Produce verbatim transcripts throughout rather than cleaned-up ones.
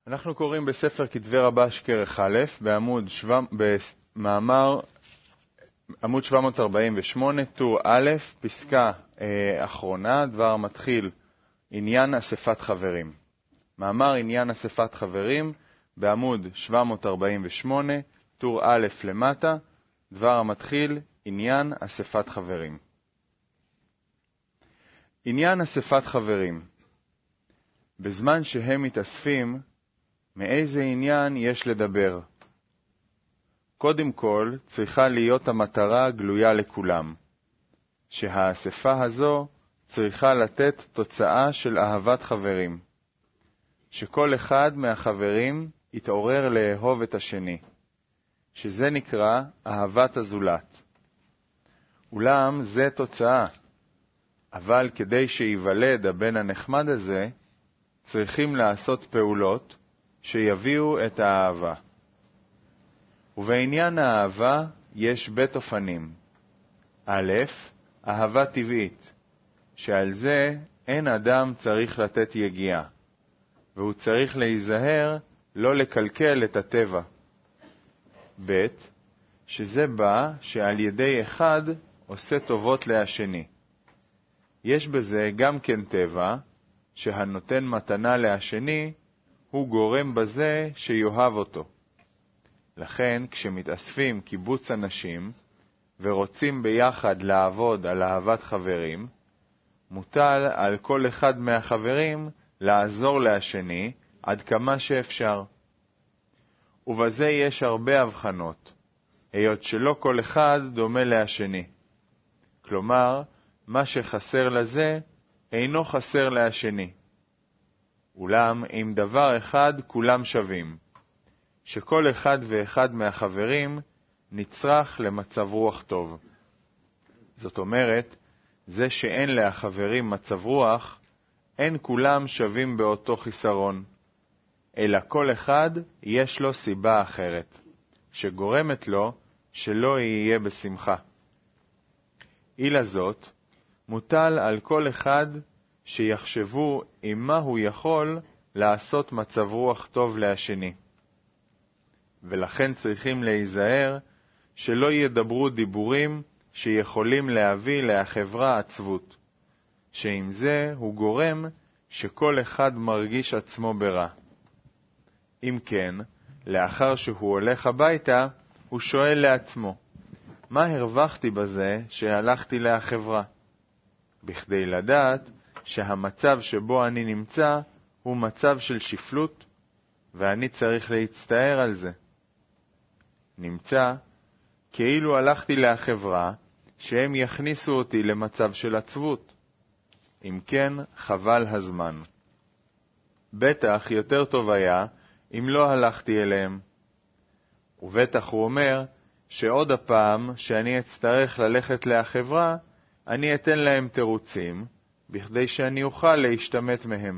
אנחנו קוראים בספר כתבי רבש כרך א', בעמוד שבע, במאמר עמוד שבע מאות ארבעים ושמונה, טור א', פסקה אה, אחרונה, דבר מתחיל, עניין אספת חברים. מאמר עניין אספת חברים, בעמוד שבע מאות ארבעים ושמונה, טור א' למטה, דבר המתחיל, עניין אספת חברים. עניין אספת חברים. בזמן שהם מתאספים, מאיזה עניין יש לדבר? קודם כל, צריכה להיות המטרה גלויה לכולם, שהאספה הזו צריכה לתת תוצאה של אהבת חברים, שכל אחד מהחברים יתעורר לאהוב את השני, שזה נקרא אהבת הזולת. אולם זה תוצאה, אבל כדי שיוולד הבן הנחמד הזה, צריכים לעשות פעולות שיביאו את האהבה. ובעניין האהבה יש בית אופנים. א', אהבה טבעית, שעל זה אין אדם צריך לתת יגיעה, והוא צריך להיזהר לא לקלקל את הטבע. ב', שזה בא שעל ידי אחד עושה טובות להשני. יש בזה גם כן טבע, שהנותן מתנה להשני, הוא גורם בזה שיאהב אותו. לכן, כשמתאספים קיבוץ אנשים, ורוצים ביחד לעבוד על אהבת חברים, מוטל על כל אחד מהחברים לעזור להשני עד כמה שאפשר. ובזה יש הרבה הבחנות, היות שלא כל אחד דומה להשני. כלומר, מה שחסר לזה אינו חסר להשני. אולם עם דבר אחד כולם שווים, שכל אחד ואחד מהחברים נצרך למצב רוח טוב. זאת אומרת, זה שאין לחברים מצב רוח, אין כולם שווים באותו חיסרון, אלא כל אחד יש לו סיבה אחרת, שגורמת לו שלא יהיה בשמחה. אילה זאת, מוטל על כל אחד שיחשבו עם מה הוא יכול לעשות מצב רוח טוב להשני. ולכן צריכים להיזהר שלא ידברו דיבורים שיכולים להביא לחברה עצבות, שעם זה הוא גורם שכל אחד מרגיש עצמו ברע. אם כן, לאחר שהוא הולך הביתה, הוא שואל לעצמו, מה הרווחתי בזה שהלכתי לחברה? בכדי לדעת שהמצב שבו אני נמצא הוא מצב של שפלות, ואני צריך להצטער על זה. נמצא כאילו הלכתי לחברה שהם יכניסו אותי למצב של עצבות. אם כן, חבל הזמן. בטח יותר טוב היה אם לא הלכתי אליהם. ובטח הוא אומר שעוד הפעם שאני אצטרך ללכת לחברה, אני אתן להם תירוצים, בכדי שאני אוכל להשתמט מהם.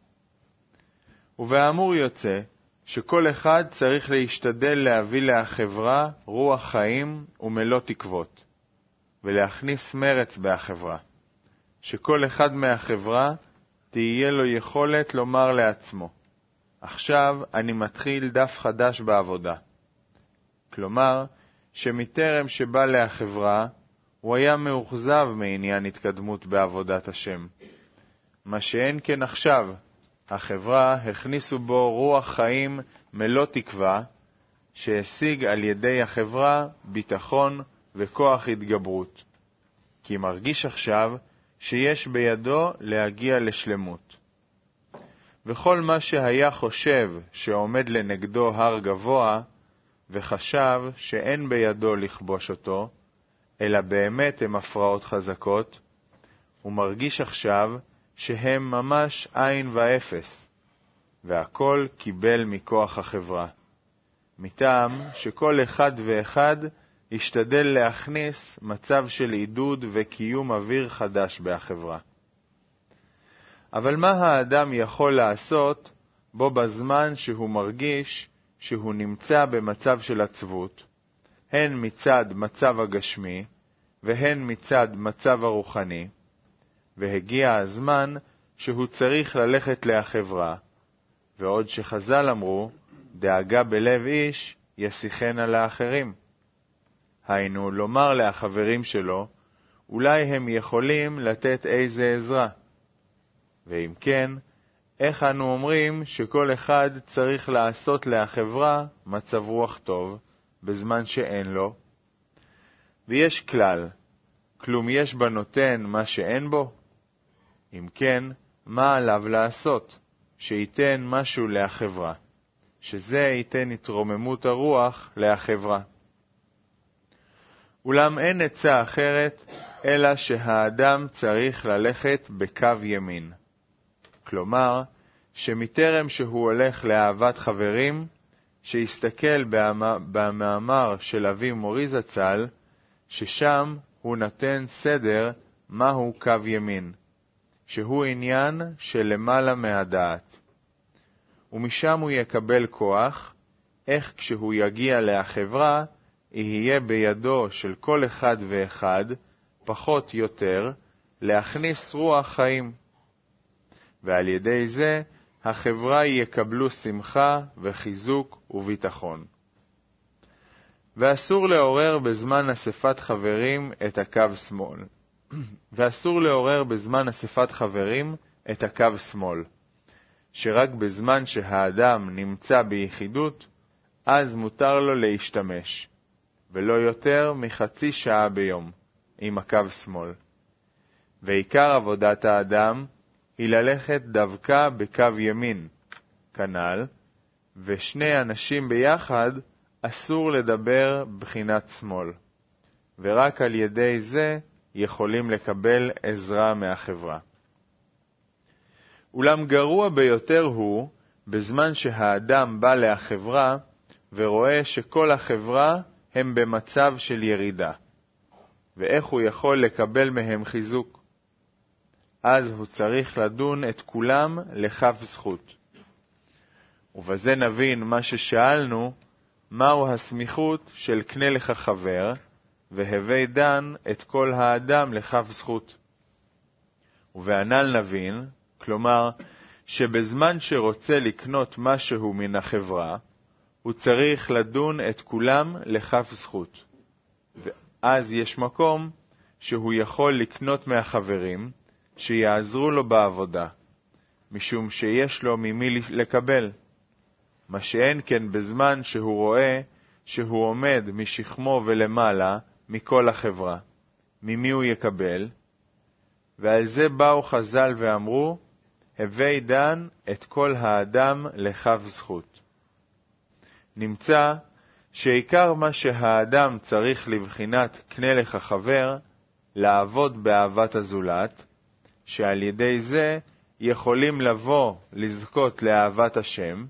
ובאמור יוצא שכל אחד צריך להשתדל להביא לחברה רוח חיים ומלוא תקוות, ולהכניס מרץ בחברה, שכל אחד מהחברה תהיה לו יכולת לומר לעצמו, עכשיו אני מתחיל דף חדש בעבודה. כלומר, שמטרם שבא לחברה, הוא היה מאוכזב מעניין התקדמות בעבודת השם. מה שאין כן עכשיו, החברה הכניסו בו רוח חיים מלוא תקווה, שהשיג על ידי החברה ביטחון וכוח התגברות. כי מרגיש עכשיו שיש בידו להגיע לשלמות. וכל מה שהיה חושב שעומד לנגדו הר גבוה, וחשב שאין בידו לכבוש אותו, אלא באמת הם הפרעות חזקות, הוא מרגיש עכשיו שהם ממש עין ואפס, והכל קיבל מכוח החברה, מטעם שכל אחד ואחד ישתדל להכניס מצב של עידוד וקיום אוויר חדש בחברה. אבל מה האדם יכול לעשות בו בזמן שהוא מרגיש שהוא נמצא במצב של עצבות, הן מצד מצב הגשמי והן מצד מצב הרוחני, והגיע הזמן שהוא צריך ללכת לחברה, ועוד שחז"ל אמרו, דאגה בלב איש ישיחנה לאחרים. היינו, לומר לחברים שלו, אולי הם יכולים לתת איזה עזרה. ואם כן, איך אנו אומרים שכל אחד צריך לעשות לחברה מצב רוח טוב, בזמן שאין לו? ויש כלל, כלום יש בנותן מה שאין בו? אם כן, מה עליו לעשות? שייתן משהו לחברה, שזה ייתן התרוממות הרוח לחברה. אולם אין עצה אחרת, אלא שהאדם צריך ללכת בקו ימין. כלומר, שמטרם שהוא הולך לאהבת חברים, שיסתכל במאמר של אבי מורי זצ"ל, ששם הוא נתן סדר מהו קו ימין, שהוא עניין של למעלה מהדעת. ומשם הוא יקבל כוח, איך כשהוא יגיע לחברה, יהיה בידו של כל אחד ואחד, פחות יותר, להכניס רוח חיים. ועל ידי זה, החברה יקבלו שמחה וחיזוק וביטחון. ואסור לעורר בזמן אספת חברים את הקו שמאל. ואסור לעורר בזמן אספת חברים את הקו שמאל, שרק בזמן שהאדם נמצא ביחידות, אז מותר לו להשתמש, ולא יותר מחצי שעה ביום, עם הקו שמאל. ועיקר עבודת האדם היא ללכת דווקא בקו ימין, כנ"ל, ושני אנשים ביחד אסור לדבר בחינת שמאל, ורק על ידי זה יכולים לקבל עזרה מהחברה. אולם גרוע ביותר הוא, בזמן שהאדם בא לחברה ורואה שכל החברה הם במצב של ירידה, ואיך הוא יכול לקבל מהם חיזוק. אז הוא צריך לדון את כולם לכף זכות. ובזה נבין מה ששאלנו, מהו הסמיכות של קנה לך חבר, והווי דן את כל האדם לכף זכות. ובענל נבין, כלומר, שבזמן שרוצה לקנות משהו מן החברה, הוא צריך לדון את כולם לכף זכות. ואז יש מקום שהוא יכול לקנות מהחברים, שיעזרו לו בעבודה, משום שיש לו ממי לקבל. מה שאין כן בזמן שהוא רואה שהוא עומד משכמו ולמעלה מכל החברה. ממי הוא יקבל? ועל זה באו חז"ל ואמרו, הווי דן את כל האדם לכף זכות. נמצא שעיקר מה שהאדם צריך לבחינת קנה לך חבר, לעבוד באהבת הזולת, שעל ידי זה יכולים לבוא לזכות לאהבת השם,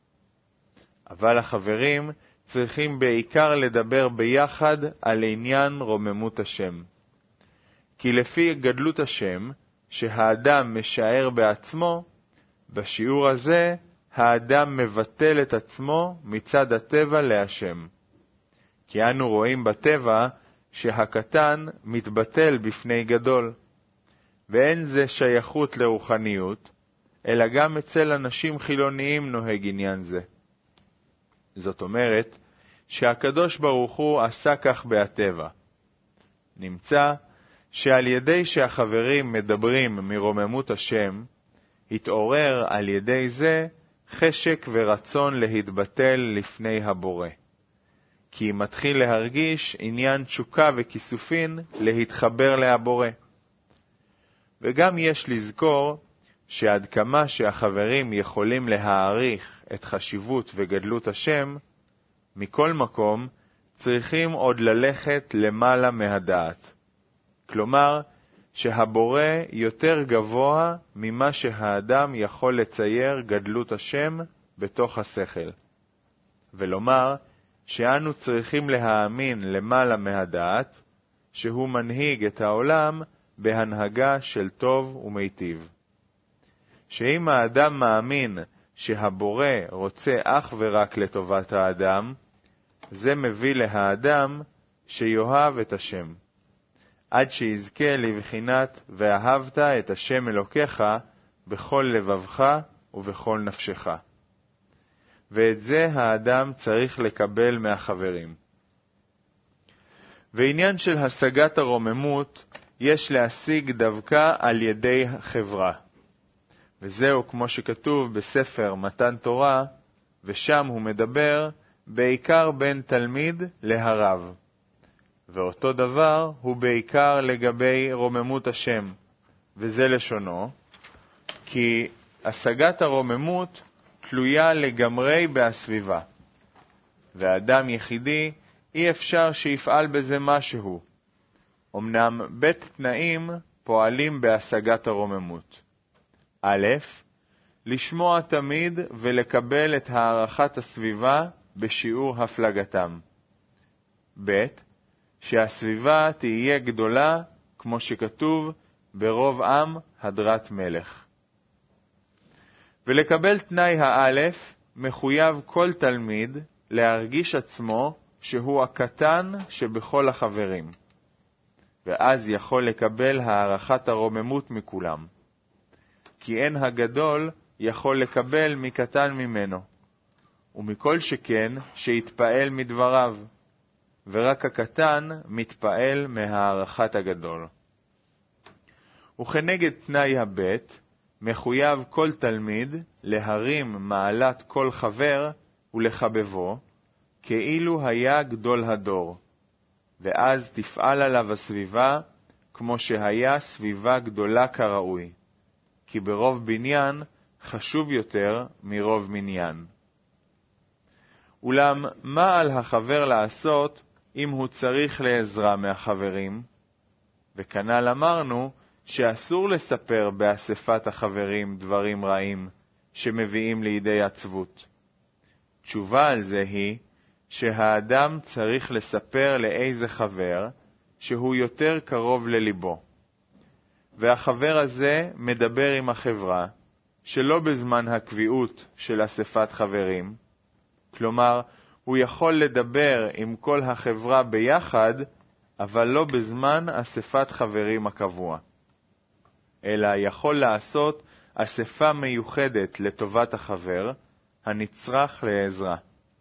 אבל החברים צריכים בעיקר לדבר ביחד על עניין רוממות השם. כי לפי גדלות השם, שהאדם משער בעצמו, בשיעור הזה האדם מבטל את עצמו מצד הטבע להשם. כי אנו רואים בטבע שהקטן מתבטל בפני גדול. ואין זה שייכות לרוחניות, אלא גם אצל אנשים חילוניים נוהג עניין זה. זאת אומרת, שהקדוש ברוך הוא עשה כך בהטבע. נמצא שעל ידי שהחברים מדברים מרוממות השם, התעורר על ידי זה חשק ורצון להתבטל לפני הבורא. כי מתחיל להרגיש עניין תשוקה וכיסופין להתחבר להבורא. וגם יש לזכור שעד כמה שהחברים יכולים להעריך את חשיבות וגדלות השם, מכל מקום צריכים עוד ללכת למעלה מהדעת. כלומר, שהבורא יותר גבוה ממה שהאדם יכול לצייר גדלות השם בתוך השכל. ולומר שאנו צריכים להאמין למעלה מהדעת, שהוא מנהיג את העולם בהנהגה של טוב ומיטיב. שאם האדם מאמין שהבורא רוצה אך ורק לטובת האדם, זה מביא להאדם שיאהב את השם, עד שיזכה לבחינת ואהבת את השם אלוקיך בכל לבבך ובכל נפשך. ואת זה האדם צריך לקבל מהחברים. ועניין של השגת הרוממות יש להשיג דווקא על ידי חברה. וזהו כמו שכתוב בספר מתן תורה, ושם הוא מדבר בעיקר בין תלמיד להרב. ואותו דבר הוא בעיקר לגבי רוממות השם, וזה לשונו, כי השגת הרוממות תלויה לגמרי בסביבה. ואדם יחידי אי אפשר שיפעל בזה משהו. אמנם בית תנאים פועלים בהשגת הרוממות. א', לשמוע תמיד ולקבל את הערכת הסביבה בשיעור הפלגתם. ב', שהסביבה תהיה גדולה, כמו שכתוב, ברוב עם הדרת מלך. ולקבל תנאי האלף, מחויב כל תלמיד להרגיש עצמו שהוא הקטן שבכל החברים, ואז יכול לקבל הערכת הרוממות מכולם. כי אין הגדול יכול לקבל מקטן ממנו, ומכל שכן שיתפעל מדבריו, ורק הקטן מתפעל מהערכת הגדול. וכנגד תנאי הבית, מחויב כל תלמיד להרים מעלת כל חבר ולחבבו, כאילו היה גדול הדור, ואז תפעל עליו הסביבה כמו שהיה סביבה גדולה כראוי, כי ברוב בניין חשוב יותר מרוב מניין. אולם מה על החבר לעשות אם הוא צריך לעזרה מהחברים? וכנ"ל אמרנו שאסור לספר באספת החברים דברים רעים שמביאים לידי עצבות. תשובה על זה היא שהאדם צריך לספר לאיזה חבר שהוא יותר קרוב לליבו. והחבר הזה מדבר עם החברה שלא בזמן הקביעות של אספת חברים, כלומר הוא יכול לדבר עם כל החברה ביחד, אבל לא בזמן אספת חברים הקבוע, אלא יכול לעשות אספה מיוחדת לטובת החבר הנצרך לעזרה.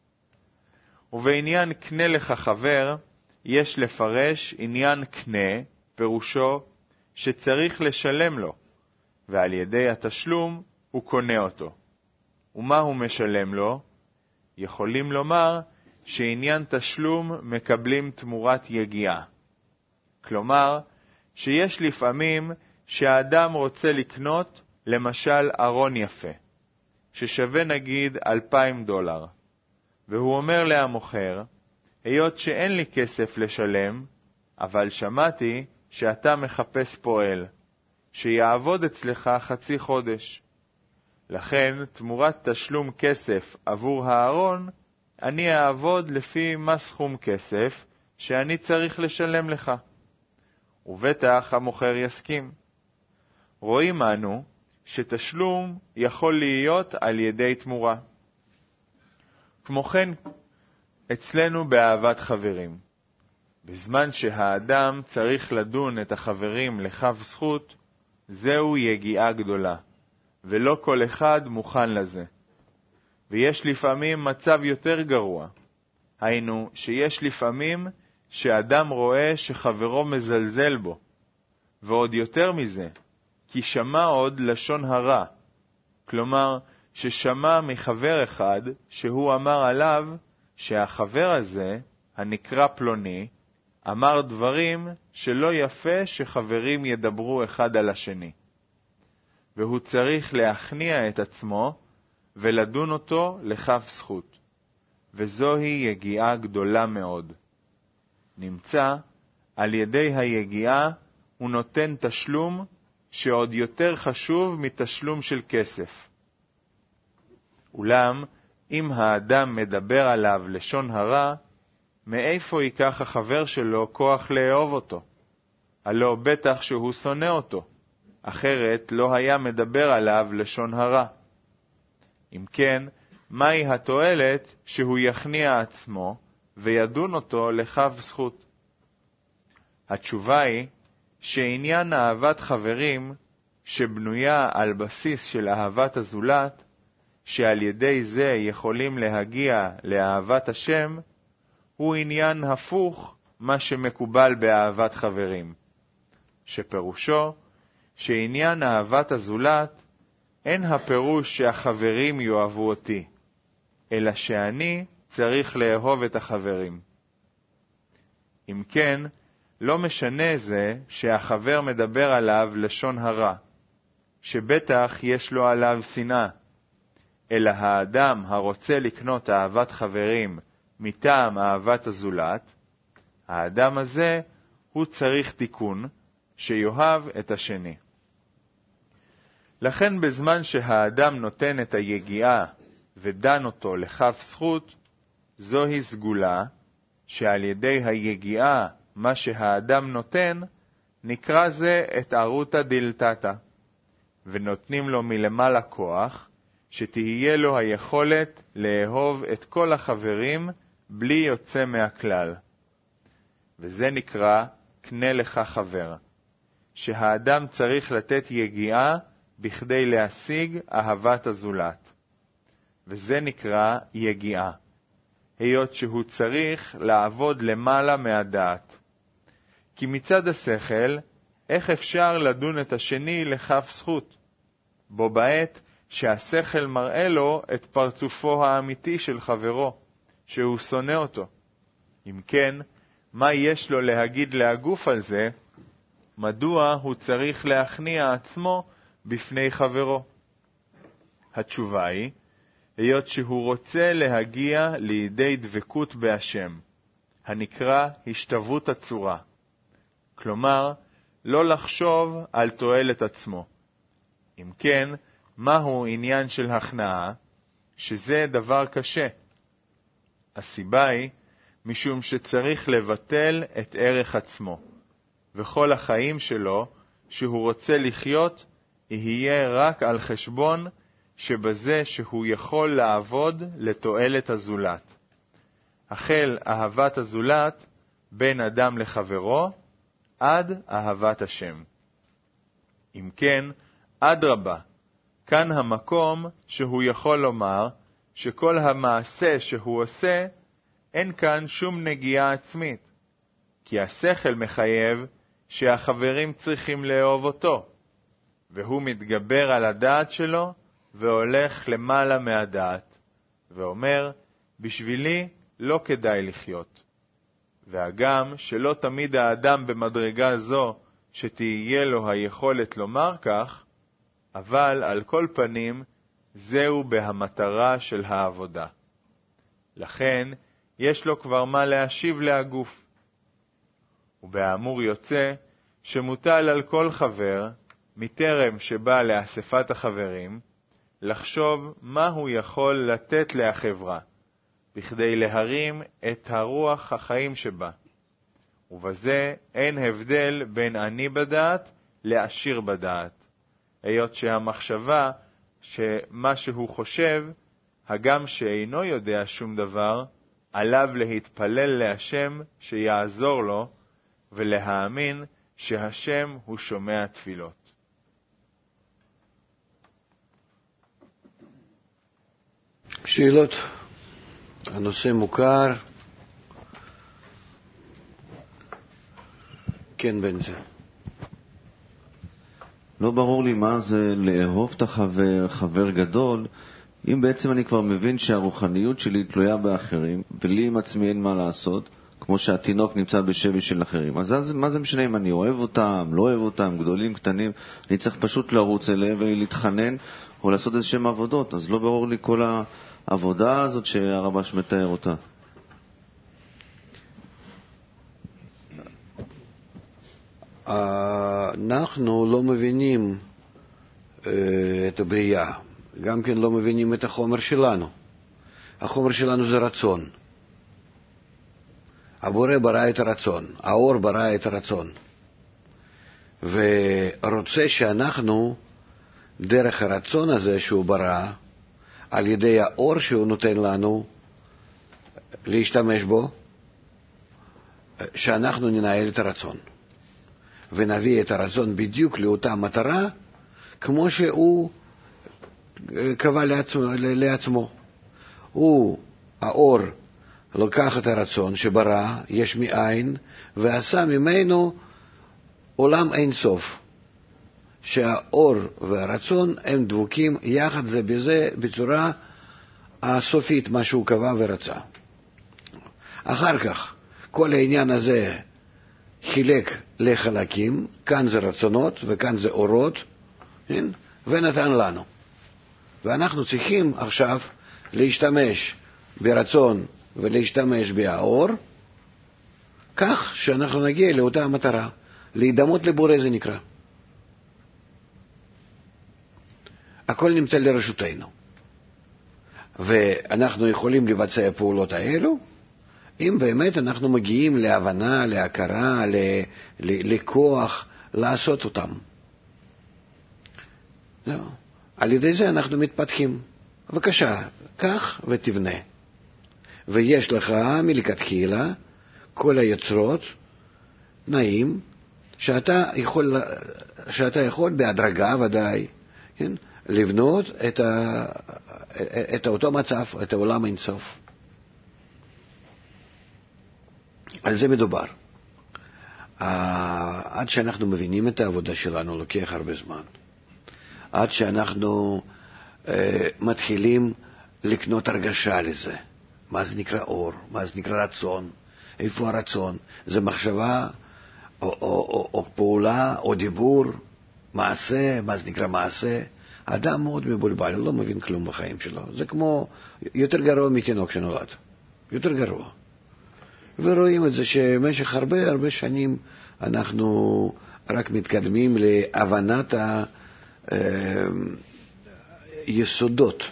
ובעניין קנה לך חבר, יש לפרש עניין קנה, פירושו שצריך לשלם לו, ועל ידי התשלום הוא קונה אותו. ומה הוא משלם לו? יכולים לומר שעניין תשלום מקבלים תמורת יגיעה. כלומר, שיש לפעמים שהאדם רוצה לקנות למשל ארון יפה, ששווה נגיד אלפיים דולר, והוא אומר להמוכר, היות שאין לי כסף לשלם, אבל שמעתי שאתה מחפש פועל, שיעבוד אצלך חצי חודש. לכן, תמורת תשלום כסף עבור הארון, אני אעבוד לפי מה סכום כסף שאני צריך לשלם לך. ובטח המוכר יסכים. רואים אנו שתשלום יכול להיות על ידי תמורה. כמו כן, אצלנו באהבת חברים, בזמן שהאדם צריך לדון את החברים לכף זכות, זהו יגיעה גדולה, ולא כל אחד מוכן לזה. ויש לפעמים מצב יותר גרוע, היינו שיש לפעמים שאדם רואה שחברו מזלזל בו, ועוד יותר מזה, כי שמע עוד לשון הרע, כלומר ששמע מחבר אחד שהוא אמר עליו שהחבר הזה, הנקרא פלוני, אמר דברים שלא יפה שחברים ידברו אחד על השני. והוא צריך להכניע את עצמו ולדון אותו לכף זכות. וזוהי יגיעה גדולה מאוד. נמצא, על ידי היגיעה הוא נותן תשלום שעוד יותר חשוב מתשלום של כסף. אולם, אם האדם מדבר עליו לשון הרע, מאיפה ייקח החבר שלו כוח לאהוב אותו? הלא בטח שהוא שונא אותו, אחרת לא היה מדבר עליו לשון הרע. אם כן, מהי התועלת שהוא יכניע עצמו וידון אותו לכף זכות? התשובה היא שעניין אהבת חברים, שבנויה על בסיס של אהבת הזולת, שעל ידי זה יכולים להגיע לאהבת השם, הוא עניין הפוך מה שמקובל באהבת חברים, שפירושו שעניין אהבת הזולת אין הפירוש שהחברים יאהבו אותי, אלא שאני צריך לאהוב את החברים. אם כן, לא משנה זה שהחבר מדבר עליו לשון הרע, שבטח יש לו עליו שנאה, אלא האדם הרוצה לקנות אהבת חברים מטעם אהבת הזולת, האדם הזה הוא צריך תיקון שיאהב את השני. לכן בזמן שהאדם נותן את היגיעה ודן אותו לכף זכות, זוהי סגולה שעל ידי היגיעה מה שהאדם נותן, נקרא זה את ערותא דילתתא, ונותנים לו מלמעלה כוח, שתהיה לו היכולת לאהוב את כל החברים בלי יוצא מהכלל. וזה נקרא קנה לך חבר, שהאדם צריך לתת יגיעה בכדי להשיג אהבת הזולת. וזה נקרא יגיעה, היות שהוא צריך לעבוד למעלה מהדעת. כי מצד השכל, איך אפשר לדון את השני לכף זכות? בו בעת שהשכל מראה לו את פרצופו האמיתי של חברו, שהוא שונא אותו. אם כן, מה יש לו להגיד להגוף על זה? מדוע הוא צריך להכניע עצמו בפני חברו? התשובה היא, היות שהוא רוצה להגיע לידי דבקות בהשם, הנקרא השתוות הצורה. כלומר, לא לחשוב על תועלת עצמו. אם כן, מהו עניין של הכנעה? שזה דבר קשה. הסיבה היא, משום שצריך לבטל את ערך עצמו, וכל החיים שלו, שהוא רוצה לחיות, יהיה רק על חשבון שבזה שהוא יכול לעבוד לתועלת הזולת. החל אהבת הזולת בין אדם לחברו, עד אהבת השם. אם כן, עד רבה, כאן המקום שהוא יכול לומר שכל המעשה שהוא עושה, אין כאן שום נגיעה עצמית, כי השכל מחייב שהחברים צריכים לאהוב אותו, והוא מתגבר על הדעת שלו והולך למעלה מהדעת, ואומר, בשבילי לא כדאי לחיות. והגם שלא תמיד האדם במדרגה זו שתהיה לו היכולת לומר כך, אבל על כל פנים זהו בהמטרה של העבודה. לכן יש לו כבר מה להשיב להגוף. ובאמור יוצא שמוטל על כל חבר, מטרם שבא לאספת החברים, לחשוב מה הוא יכול לתת לחברה, בכדי להרים את הרוח החיים שבה. ובזה אין הבדל בין עני בדעת לעשיר בדעת, היות שהמחשבה שמה שהוא חושב, הגם שאינו יודע שום דבר, עליו להתפלל להשם שיעזור לו, ולהאמין שהשם הוא שומע תפילות. שאלות. הנושא מוכר. כן, בן זה. לא ברור לי מה זה לאהוב את החבר, חבר גדול, אם בעצם אני כבר מבין שהרוחניות שלי תלויה באחרים, ולי עם עצמי אין מה לעשות, כמו שהתינוק נמצא בשבי של אחרים. אז, אז מה זה משנה אם אני אוהב אותם, לא אוהב אותם, גדולים, קטנים? אני צריך פשוט לרוץ אליהם ולהתחנן או לעשות איזשהם עבודות. אז לא ברור לי כל העבודה הזאת שהרבש מתאר אותה. אנחנו לא מבינים את הבריאה, גם כן לא מבינים את החומר שלנו. החומר שלנו זה רצון. הבורא ברא את הרצון, האור ברא את הרצון, ורוצה שאנחנו דרך הרצון הזה שהוא ברא, על ידי האור שהוא נותן לנו להשתמש בו, שאנחנו ננהל את הרצון ונביא את הרצון בדיוק לאותה מטרה כמו שהוא קבע לעצמו, לעצמו. הוא, האור, לוקח את הרצון שברא, יש מאין, ועשה ממנו עולם אין סוף. שהאור והרצון הם דבוקים יחד זה בזה בצורה הסופית, מה שהוא קבע ורצה. אחר כך, כל העניין הזה חילק לחלקים, כאן זה רצונות וכאן זה אורות, כן? ונתן לנו. ואנחנו צריכים עכשיו להשתמש ברצון ולהשתמש באור, כך שאנחנו נגיע לאותה המטרה. להידמות לבורא זה נקרא. הכל נמצא לרשותנו. ואנחנו יכולים לבצע פעולות האלו, אם באמת אנחנו מגיעים להבנה, להכרה, לכוח, לעשות אותם. זהו. על ידי זה אנחנו מתפתחים. בבקשה, קח ותבנה. ויש לך מלכתחילה כל היוצרות, תנאים, שאתה יכול, שאתה יכול בהדרגה ודאי, כן? לבנות את, ה, את אותו מצב, את העולם אינסוף. על זה מדובר. עד שאנחנו מבינים את העבודה שלנו, לוקח הרבה זמן. עד שאנחנו אה, מתחילים לקנות הרגשה לזה. מה זה נקרא אור? מה זה נקרא רצון? איפה הרצון? זה מחשבה או, או, או, או פעולה או דיבור? מעשה? מה זה נקרא מעשה? אדם מאוד מבולבל, הוא לא מבין כלום בחיים שלו. זה כמו יותר גרוע מתינוק שנולד. יותר גרוע. ורואים את זה שבמשך הרבה הרבה שנים אנחנו רק מתקדמים להבנת היסודות.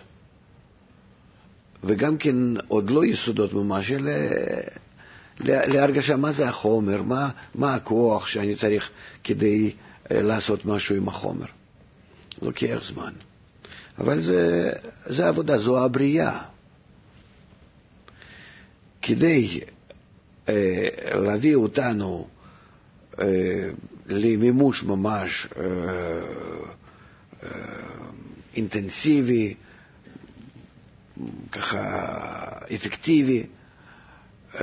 וגם כן עוד לא יסודות ממש, אלא להרגשה מה זה החומר, מה, מה הכוח שאני צריך כדי לעשות משהו עם החומר. לוקח זמן. אבל זה, זה עבודה, זו הבריאה. כדי אה, להביא אותנו אה, למימוש ממש אה, אה, אינטנסיבי, ככה אפקטיבי, אה,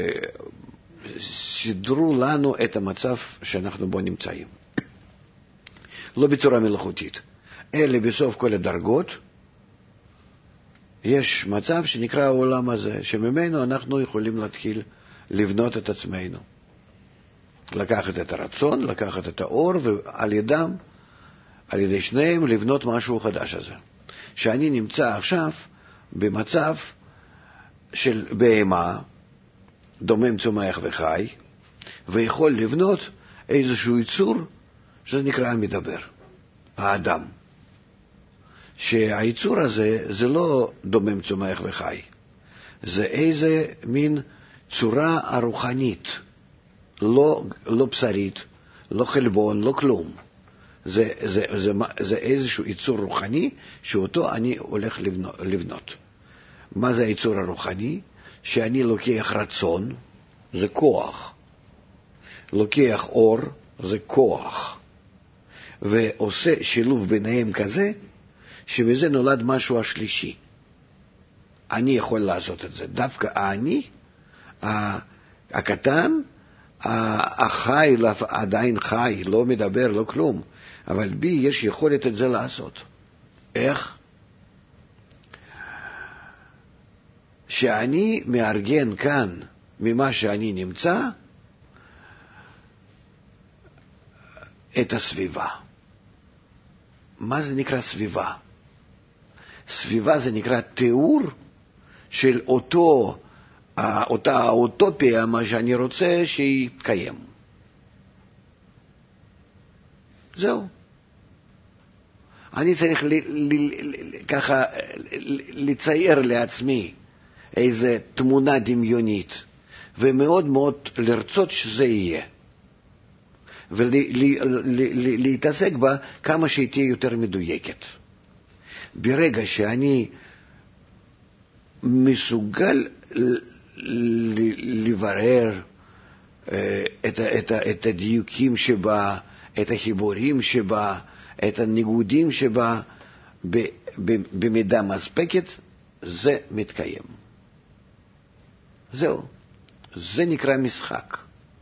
סידרו לנו את המצב שאנחנו בו נמצאים. לא בצורה מלאכותית, אלא בסוף כל הדרגות יש מצב שנקרא העולם הזה, שממנו אנחנו יכולים להתחיל לבנות את עצמנו. לקחת את הרצון, לקחת את האור, ועל ידם, על ידי שניהם, לבנות משהו חדש הזה. שאני נמצא עכשיו במצב של בהמה, דומם צומח וחי, ויכול לבנות איזשהו יצור, שזה נקרא מדבר, האדם. שהיצור הזה זה לא דומם צומח וחי, זה איזה מין צורה הרוחנית, לא, לא בשרית, לא חלבון, לא כלום. זה, זה, זה, זה איזשהו יצור רוחני שאותו אני הולך לבנות. לבנות. מה זה היצור הרוחני? שאני לוקח רצון, זה כוח. לוקח אור, זה כוח. ועושה שילוב ביניהם כזה, שמזה נולד משהו השלישי. אני יכול לעשות את זה. דווקא אני, הקטן, החי, עדיין חי, לא מדבר, לא כלום. אבל בי יש יכולת את זה לעשות. איך? שאני מארגן כאן, ממה שאני נמצא, את הסביבה. מה זה נקרא סביבה? סביבה זה נקרא תיאור של אותו, אותה האוטופיה, מה שאני רוצה שיתקיים. זהו. אני צריך ל, ל, ל, ככה לצייר לעצמי איזו תמונה דמיונית, ומאוד מאוד לרצות שזה יהיה. ולהתעסק בה כמה שהיא תהיה יותר מדויקת. ברגע שאני מסוגל לברר את, את, את הדיוקים שבה, את החיבורים שבה, את הניגודים שבה, במידה מספקת, זה מתקיים. זהו. זה נקרא משחק.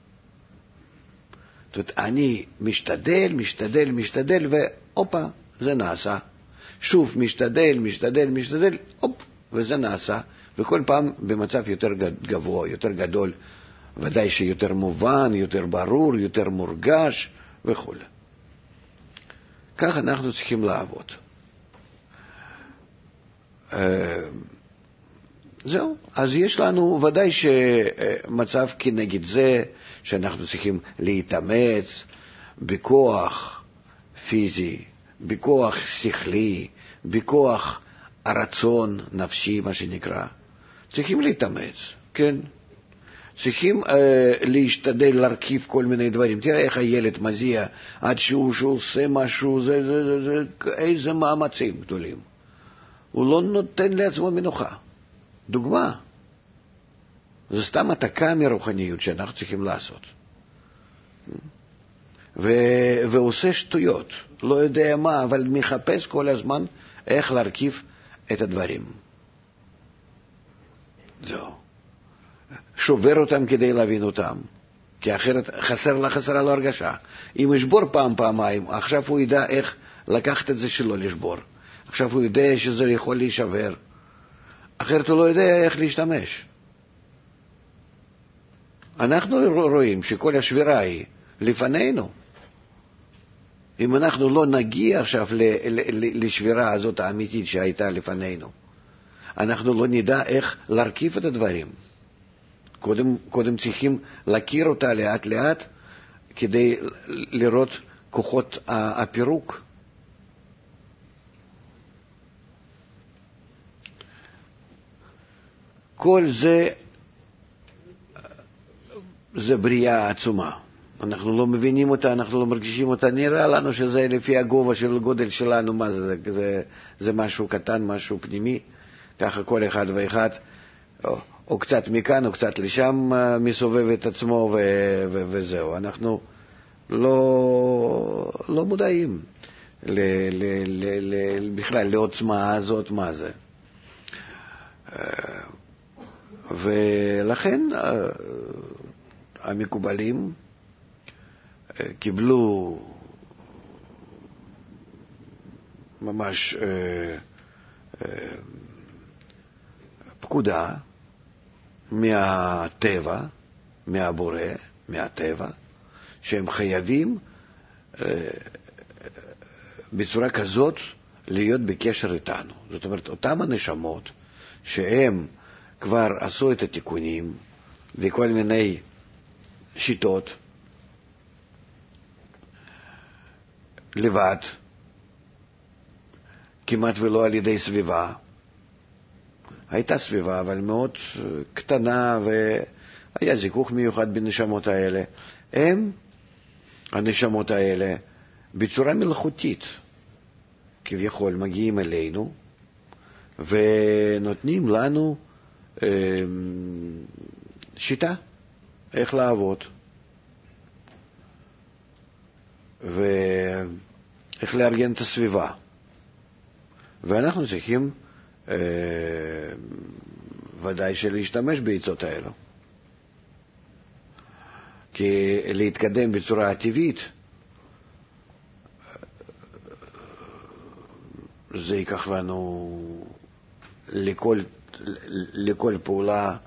זאת אומרת, אני משתדל, משתדל, משתדל, ואופה, זה נעשה. שוב, משתדל, משתדל, משתדל, אופ, וזה נעשה. וכל פעם במצב יותר גבוה, יותר גדול, ודאי שיותר מובן, יותר ברור, יותר מורגש, וכו'. כך אנחנו צריכים לעבוד. זהו, אז יש לנו ודאי שמצב כנגד זה, שאנחנו צריכים להתאמץ בכוח פיזי, בכוח שכלי, בכוח הרצון נפשי, מה שנקרא. צריכים להתאמץ, כן? צריכים אה, להשתדל להרכיב כל מיני דברים. תראה איך הילד מזיע עד שהוא, שהוא עושה משהו, זה, זה, זה, זה, איזה מאמצים גדולים. הוא לא נותן לעצמו מנוחה. דוגמה. זה סתם התקה מרוחניות שאנחנו צריכים לעשות. ו... ועושה שטויות, לא יודע מה, אבל מחפש כל הזמן איך להרכיב את הדברים. זהו. שובר אותם כדי להבין אותם, כי אחרת חסר לה, חסרה לו הרגשה. אם ישבור פעם, פעמיים, עכשיו הוא ידע איך לקחת את זה שלא לשבור. עכשיו הוא יודע שזה יכול להישבר. אחרת הוא לא יודע איך להשתמש. אנחנו רואים שכל השבירה היא לפנינו. אם אנחנו לא נגיע עכשיו לשבירה הזאת האמיתית שהייתה לפנינו, אנחנו לא נדע איך להרכיב את הדברים. קודם, קודם צריכים להכיר אותה לאט לאט כדי לראות כוחות הפירוק. כל זה זה בריאה עצומה. אנחנו לא מבינים אותה, אנחנו לא מרגישים אותה. נראה לנו שזה לפי הגובה של הגודל שלנו, מה זה? זה, זה משהו קטן, משהו פנימי. ככה כל אחד ואחד, או, או קצת מכאן או קצת לשם, מסובב את עצמו ו, ו, וזהו. אנחנו לא, לא מודעים ל, ל, ל, ל, בכלל לעוצמה הזאת, מה זה. ולכן המקובלים קיבלו ממש פקודה מהטבע, מהבורא, מהטבע, שהם חייבים בצורה כזאת להיות בקשר איתנו. זאת אומרת, אותם הנשמות שהם כבר עשו את התיקונים וכל מיני שיטות לבד, כמעט ולא על ידי סביבה. הייתה סביבה, אבל מאוד קטנה, והיה זיכוך מיוחד בנשמות האלה. הם, הנשמות האלה, בצורה מלאכותית, כביכול מגיעים אלינו, ונותנים לנו אה, שיטה, איך לעבוד, ואיך לארגן את הסביבה. ואנחנו צריכים אה, ודאי שלהשתמש בעצות האלו. כי להתקדם בצורה הטבעית, זה ייקח לנו לכל, לכל פעולה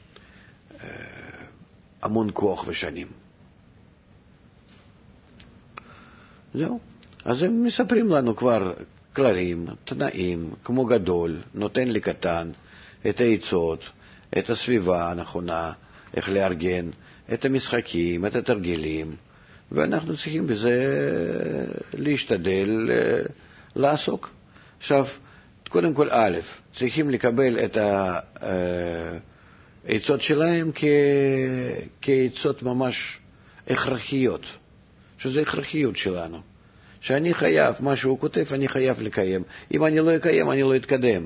המון כוח ושנים. זהו. אז הם מספרים לנו כבר כללים, תנאים, כמו גדול, נותן לקטן, את העצות, את הסביבה הנכונה, איך לארגן, את המשחקים, את התרגילים, ואנחנו צריכים בזה להשתדל לעסוק. עכשיו, קודם כל א', צריכים לקבל את העצות שלהם כעצות ממש הכרחיות, שזה הכרחיות שלנו. שאני חייב, מה שהוא כותב, אני חייב לקיים. אם אני לא אקיים, אני לא אתקדם.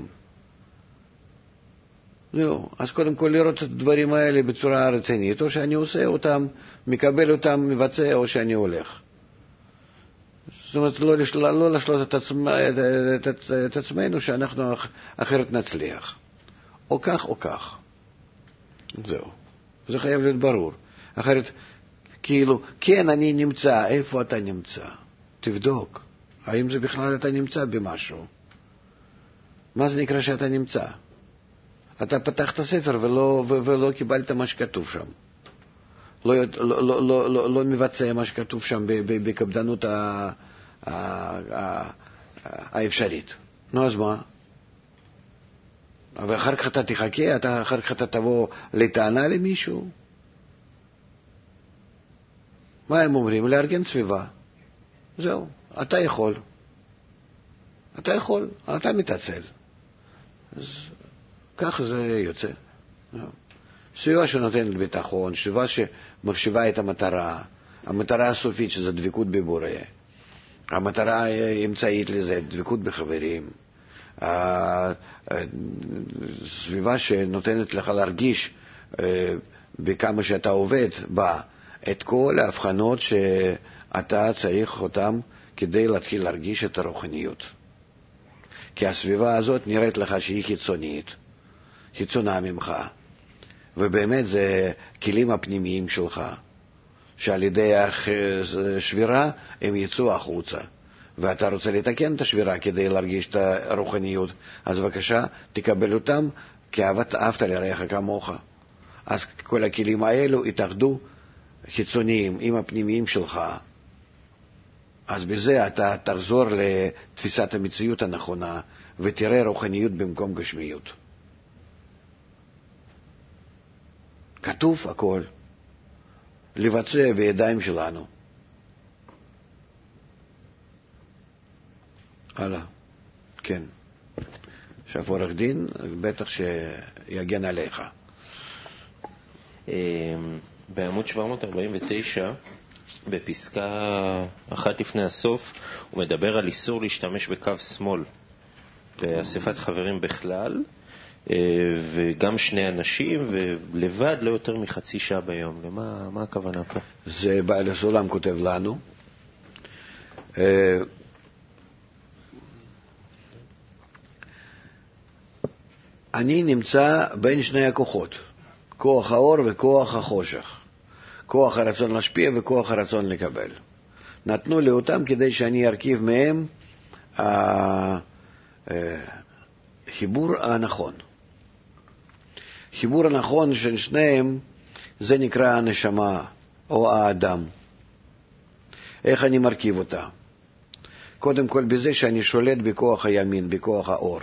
זהו. אז קודם כל לראות את הדברים האלה בצורה רצינית, או שאני עושה אותם, מקבל אותם, מבצע, או שאני הולך. זאת אומרת, לא, לשל... לא לשלוט את, עצמ... את, את, את עצמנו שאנחנו אחרת נצליח. או כך או כך. זהו. זה חייב להיות ברור. אחרת, כאילו, כן, אני נמצא, איפה אתה נמצא? תבדוק. האם זה בכלל אתה נמצא במשהו? מה זה נקרא שאתה נמצא? אתה פתחת ספר ולא, ולא קיבלת מה שכתוב שם. לא, לא, לא, לא, לא, לא מבצע מה שכתוב שם בקפדנות ה, ה, ה, האפשרית. נו, אז מה? ואחר כך אתה תחכה, אתה, אחר כך אתה תבוא לטענה למישהו. מה הם אומרים? לארגן סביבה. זהו, אתה יכול. אתה יכול, אתה מתעצל. אז כך זה יוצא. סביבה שנותנת ביטחון, סביבה שמחשיבה את המטרה, המטרה הסופית שזה דבקות בבורא, המטרה האמצעית לזה, דבקות בחברים, סביבה שנותנת לך להרגיש בכמה שאתה עובד בה את כל ההבחנות שאתה צריך אותם כדי להתחיל להרגיש את הרוחניות. כי הסביבה הזאת נראית לך שהיא חיצונית, חיצונה ממך, ובאמת זה כלים הפנימיים שלך, שעל ידי השבירה הם יצאו החוצה, ואתה רוצה לתקן את השבירה כדי להרגיש את הרוחניות, אז בבקשה תקבל אותם כאהבת אהבת לרעך כמוך. אז כל הכלים האלו יתאחדו חיצוניים עם הפנימיים שלך, אז בזה אתה תחזור לתפיסת המציאות הנכונה ותראה רוחניות במקום גשמיות. כתוב הכל, לבצע בידיים שלנו. הלאה, כן. עכשיו עורך דין, בטח שיגן עליך. בעמוד שבע מאות ארבעים ותשע, בפסקה אחת לפני הסוף, הוא מדבר על איסור להשתמש בקו שמאל באספת חברים בכלל, וגם שני אנשים, ולבד לא יותר מחצי שעה ביום. למה, מה הכוונה פה? זה בעל הסולם כותב לנו. אני נמצא בין שני הכוחות, כוח האור וכוח החושך. כוח הרצון להשפיע וכוח הרצון לקבל. נתנו לי אותם כדי שאני ארכיב מהם החיבור הנכון. חיבור הנכון של שניהם זה נקרא הנשמה או האדם. איך אני מרכיב אותה? קודם כל בזה שאני שולט בכוח הימין, בכוח האור.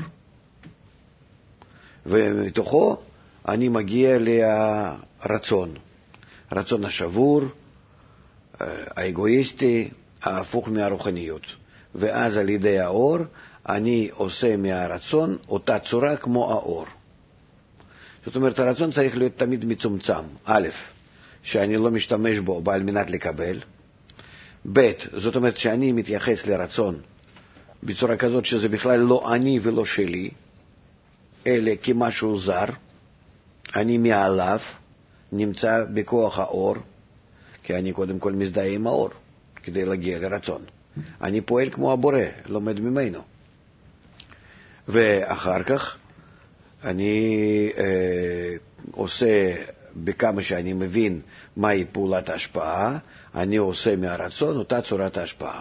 ומתוכו אני מגיע לרצון. הרצון השבור, האגואיסטי, ההפוך מהרוחניות. ואז על ידי האור אני עושה מהרצון אותה צורה כמו האור. זאת אומרת, הרצון צריך להיות תמיד מצומצם. א', שאני לא משתמש בו על מנת לקבל. ב', זאת אומרת שאני מתייחס לרצון בצורה כזאת שזה בכלל לא אני ולא שלי, אלא כמשהו זר. אני מעליו, נמצא בכוח האור, כי אני קודם כל מזדהה עם האור, כדי להגיע לרצון. אני פועל כמו הבורא, לומד ממנו. ואחר כך אני אה, עושה, בכמה שאני מבין מהי פעולת ההשפעה, אני עושה מהרצון אותה צורת ההשפעה.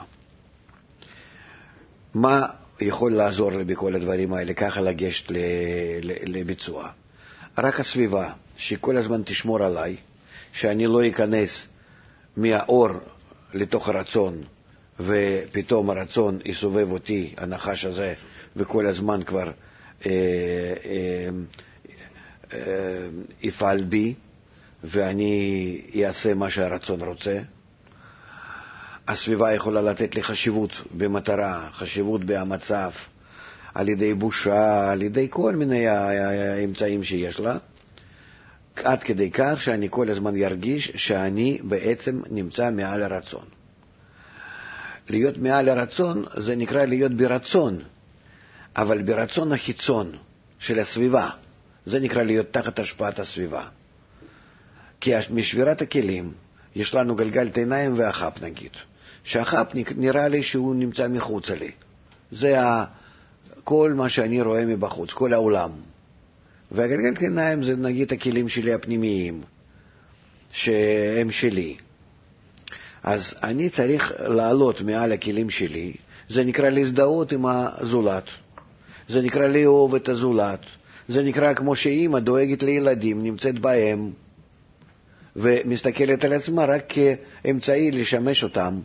מה יכול לעזור לי בכל הדברים האלה, ככה לגשת לביצוע? רק הסביבה, שכל הזמן תשמור עליי, שאני לא אכנס מהאור לתוך הרצון, ופתאום הרצון יסובב אותי, הנחש הזה, וכל הזמן כבר אה, אה, אה, יפעל בי, ואני אעשה מה שהרצון רוצה. הסביבה יכולה לתת לי חשיבות במטרה, חשיבות במצב, על ידי בושה, על ידי כל מיני האמצעים שיש לה, עד כדי כך שאני כל הזמן ירגיש שאני בעצם נמצא מעל הרצון. להיות מעל הרצון זה נקרא להיות ברצון, אבל ברצון החיצון של הסביבה, זה נקרא להיות תחת השפעת הסביבה. כי משבירת הכלים יש לנו גלגל עיניים ואחת נגיד, שהחאפ נראה לי שהוא נמצא מחוץ לי. זה ה... כל מה שאני רואה מבחוץ, כל העולם. והגלגל קרניים זה נגיד הכלים שלי הפנימיים, שהם שלי. אז אני צריך לעלות מעל הכלים שלי, זה נקרא להזדהות עם הזולת. זה נקרא לאהוב את הזולת. זה נקרא כמו שאמא דואגת לילדים, נמצאת בהם, ומסתכלת על עצמה רק כאמצעי לשמש אותם.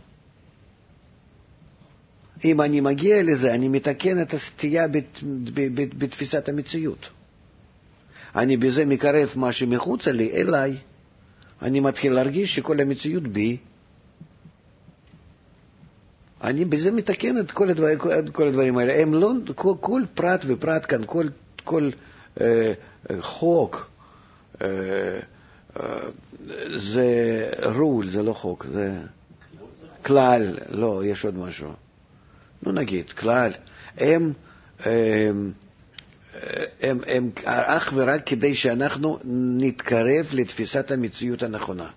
אם אני מגיע לזה, אני מתקן את הסטייה בתפיסת המציאות. אני בזה מקרב מה שמחוץ לי אליי. אני מתחיל להרגיש שכל המציאות בי. אני בזה מתקן את כל הדברים, כל הדברים האלה. הם לא, כל, כל פרט ופרט כאן, כל, כל אה, חוק, אה, אה, זה רול, זה לא חוק, זה כלל, לא, יש עוד משהו. נו נגיד, כלל, הם, הם, הם, הם אך ורק כדי שאנחנו נתקרב לתפיסת המציאות הנכונה.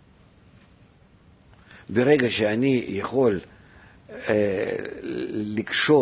ברגע שאני יכול אה, לקשור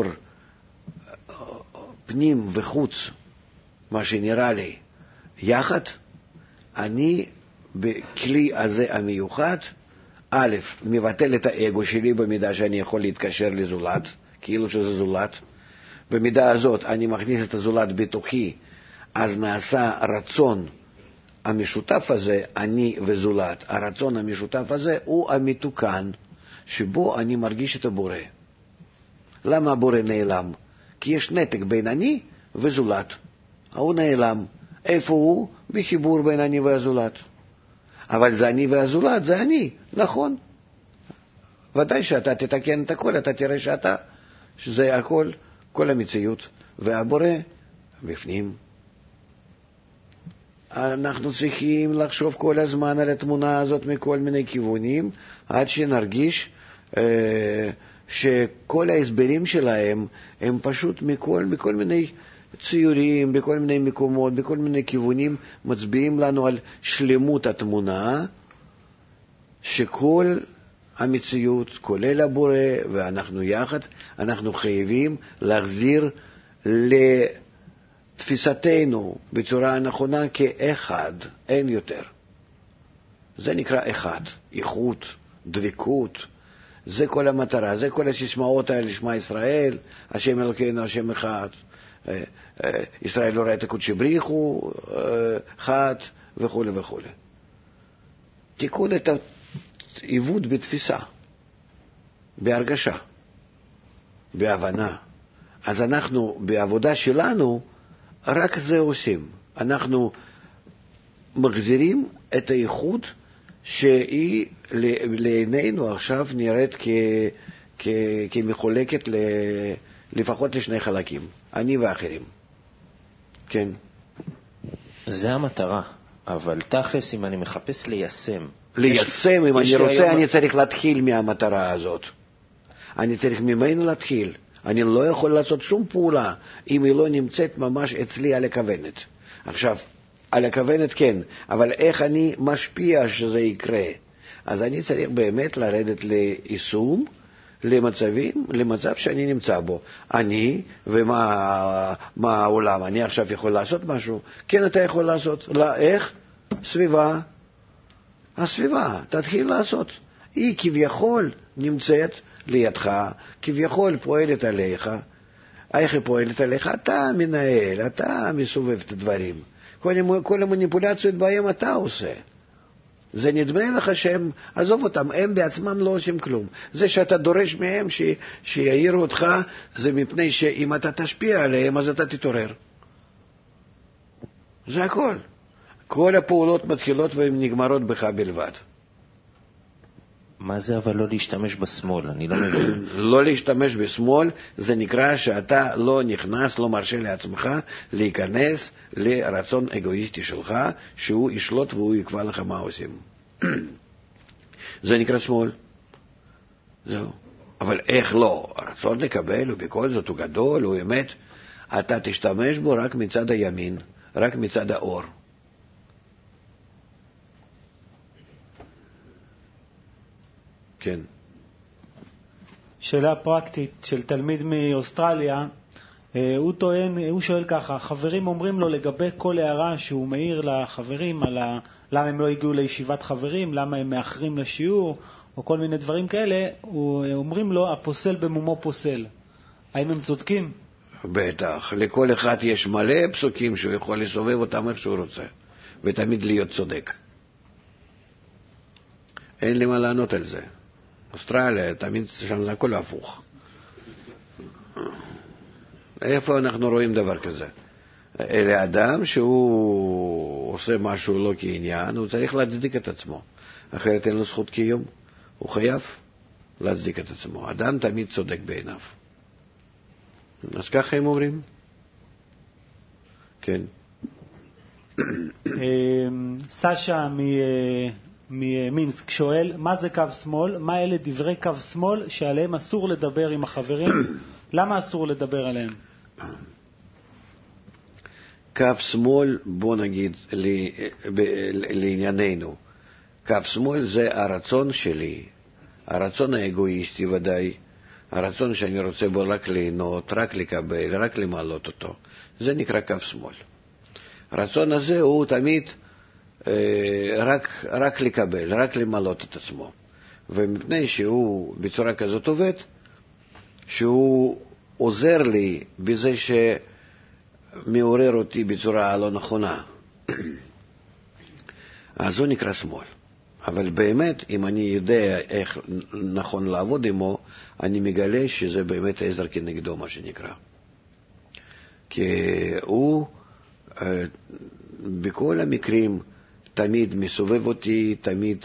פנים וחוץ, מה שנראה לי, יחד, אני בכלי הזה המיוחד, א', מבטל את האגו שלי במידה שאני יכול להתקשר לזולת, כאילו שזה זולת. במידה הזאת אני מכניס את הזולת בתוכי, אז נעשה רצון המשותף הזה, אני וזולת. הרצון המשותף הזה הוא המתוקן, שבו אני מרגיש את הבורא. למה הבורא נעלם? כי יש נתק בין אני וזולת. הוא נעלם. איפה הוא? בחיבור בין אני והזולת. אבל זה אני והזולת, זה אני, נכון. ודאי שאתה תתקן את הכל, אתה תראה שאתה, שזה הכל, כל המציאות, והבורא בפנים. אנחנו צריכים לחשוב כל הזמן על התמונה הזאת מכל מיני כיוונים, עד שנרגיש אה, שכל ההסברים שלהם הם פשוט מכל, מכל מיני ציורים, בכל מיני מקומות, בכל מיני כיוונים, מצביעים לנו על שלמות התמונה, שכל המציאות, כולל הבורא, ואנחנו יחד, אנחנו חייבים להחזיר לתפיסתנו בצורה הנכונה כאחד, אין יותר. זה נקרא אחד, איכות, דבקות, זה כל המטרה, זה כל הסיסמאות האלה, שמע ישראל, השם אלוקינו, השם אחד, ישראל לא ראה את הקודשי בריחו, חד, וכו' וכו'. תיקון את העיוות בתפיסה, בהרגשה, בהבנה. אז אנחנו, בעבודה שלנו, רק זה עושים. אנחנו מחזירים את האיכות שהיא לעינינו עכשיו נראית כ, כ, כמחולקת ל, לפחות לשני חלקים, אני ואחרים. כן. זה המטרה, אבל תכלס אם אני מחפש ליישם. ליישם, אם אני רוצה, אני צריך להתחיל מהמטרה הזאת. אני צריך ממנו להתחיל. אני לא יכול לעשות שום פעולה אם היא לא נמצאת ממש אצלי על הכוונת. עכשיו, על הכוונת כן, אבל איך אני משפיע שזה יקרה? אז אני צריך באמת לרדת ליישום, למצבים, למצב שאני נמצא בו. אני, ומה מה העולם? אני עכשיו יכול לעשות משהו? כן, אתה יכול לעשות. לא, איך? סביבה. הסביבה, תתחיל לעשות. היא כביכול נמצאת לידך, כביכול פועלת עליך. איך היא פועלת עליך? אתה מנהל, אתה מסובב את הדברים. כל, כל המניפולציות בהם אתה עושה. זה נדמה לך שהם, עזוב אותם, הם בעצמם לא עושים כלום. זה שאתה דורש מהם ש, שיעירו אותך, זה מפני שאם אתה תשפיע עליהם, אז אתה תתעורר. זה הכל. כל הפעולות מתחילות והן נגמרות בך בלבד. מה זה אבל לא להשתמש בשמאל? אני לא מבין. לא להשתמש בשמאל, זה נקרא שאתה לא נכנס, לא מרשה לעצמך להיכנס לרצון אגואיסטי שלך, שהוא ישלוט והוא יקבע לך מה עושים. זה נקרא שמאל. זהו. אבל איך לא? הרצון לקבל, ובכל זאת הוא גדול, הוא אמת. אתה תשתמש בו רק מצד הימין, רק מצד האור. כן. שאלה פרקטית של תלמיד מאוסטרליה. הוא טוען, הוא שואל ככה, חברים אומרים לו לגבי כל הערה שהוא מעיר לחברים על ה... למה הם לא הגיעו לישיבת חברים, למה הם מאחרים לשיעור, או כל מיני דברים כאלה, אומרים לו, הפוסל במומו פוסל. האם הם צודקים? בטח. לכל אחד יש מלא פסוקים שהוא יכול לסובב אותם איך שהוא רוצה, ותמיד להיות צודק. אין לי מה לענות על זה. אוסטרליה, תמיד שם זה הכל הפוך. איפה אנחנו רואים דבר כזה? אלה אדם שהוא עושה משהו לא כעניין, הוא צריך להצדיק את עצמו. אחרת אין לו זכות קיום. הוא חייב להצדיק את עצמו. אדם תמיד צודק בעיניו. אז ככה הם אומרים. כן. סשה ממינסק שואל, מה זה קו שמאל? מה אלה דברי קו שמאל שעליהם אסור לדבר עם החברים? למה אסור לדבר עליהם? קו שמאל, בוא נגיד לענייננו, קו שמאל זה הרצון שלי, הרצון האגואיסטי ודאי, הרצון שאני רוצה בו רק ליהנות, רק לקבל, רק למעלות אותו. זה נקרא קו שמאל. הרצון הזה הוא תמיד אה, רק, רק לקבל, רק למעלות את עצמו. ומפני שהוא בצורה כזאת עובד, שהוא עוזר לי בזה שמעורר אותי בצורה הלא נכונה. אז הוא נקרא שמאל. אבל באמת, אם אני יודע איך נכון לעבוד עמו, אני מגלה שזה באמת עזר כנגדו, מה שנקרא. כי הוא, בכל המקרים, תמיד מסובב אותי, תמיד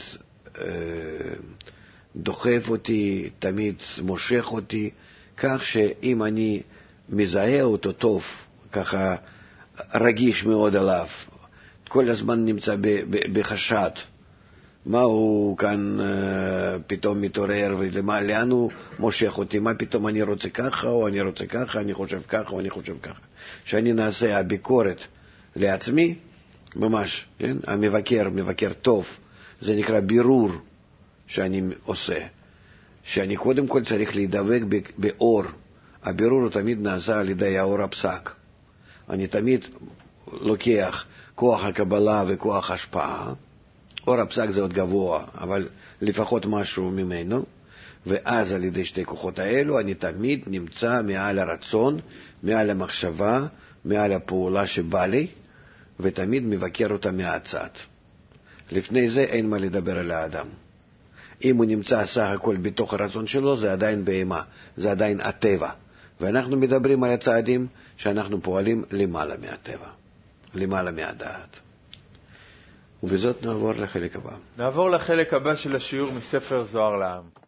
דוחף אותי, תמיד מושך אותי, כך שאם אני מזהה אותו טוב, ככה רגיש מאוד עליו, כל הזמן נמצא בחשד, מה הוא כאן uh, פתאום מתעורר, ולמה, לאן הוא מושך אותי, מה פתאום אני רוצה ככה, או אני רוצה ככה, אני חושב ככה, או אני חושב ככה. שאני נעשה הביקורת לעצמי, ממש, כן? המבקר, מבקר טוב, זה נקרא בירור שאני עושה, שאני קודם כל צריך להידבק באור. הבירור תמיד נעשה על ידי האור הפסק. אני תמיד לוקח כוח הקבלה וכוח השפעה, אור הפסק זה עוד גבוה, אבל לפחות משהו ממנו, ואז על ידי שתי כוחות האלו אני תמיד נמצא מעל הרצון, מעל המחשבה, מעל הפעולה שבא לי, ותמיד מבקר אותה מהצד. לפני זה אין מה לדבר על האדם. אם הוא נמצא סך הכל בתוך הרצון שלו, זה עדיין בהמה, זה עדיין הטבע. ואנחנו מדברים על הצעדים שאנחנו פועלים למעלה מהטבע, למעלה מהדעת. ובזאת נעבור לחלק הבא. נעבור לחלק הבא של השיעור מספר זוהר לעם.